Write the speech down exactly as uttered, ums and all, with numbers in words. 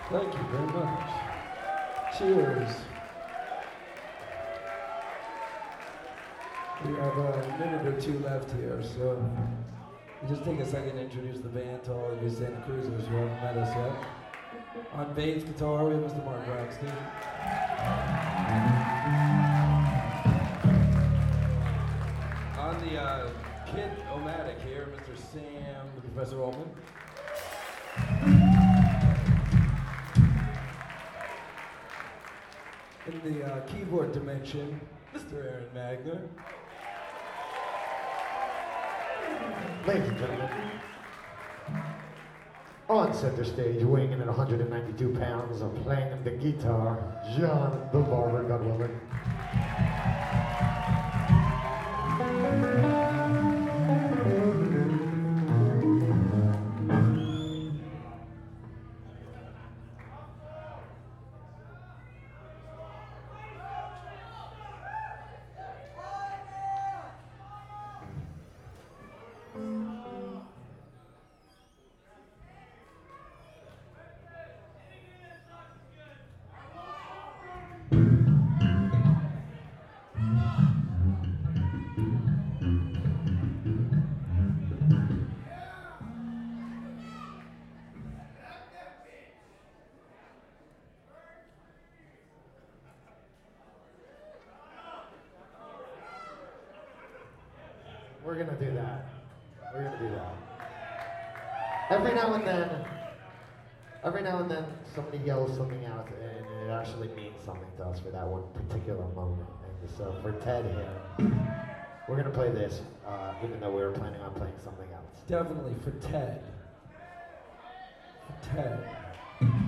Thank you very much. Cheers. We have a minute or two left here, so we'll just take a second to introduce the band to all of you Santa Cruzers who haven't met us yet. On bass guitar, we have Mister Mark Braxton. On the uh, kid O-Matic here, Mister Sam, the Professor Ullman. In the uh, keyboard dimension, Mister Aaron Magner. Ladies and gentlemen, on center stage, weighing in at one hundred ninety-two pounds, of playing the guitar, John the Barber, God willing. We're gonna do that. We're gonna do that. Every now and then, every now and then, somebody yells something out, and it actually means something to us for that one particular moment. And so for Ted here, we're gonna play this, uh, even though we were planning on playing something else. Definitely for Ted. For Ted.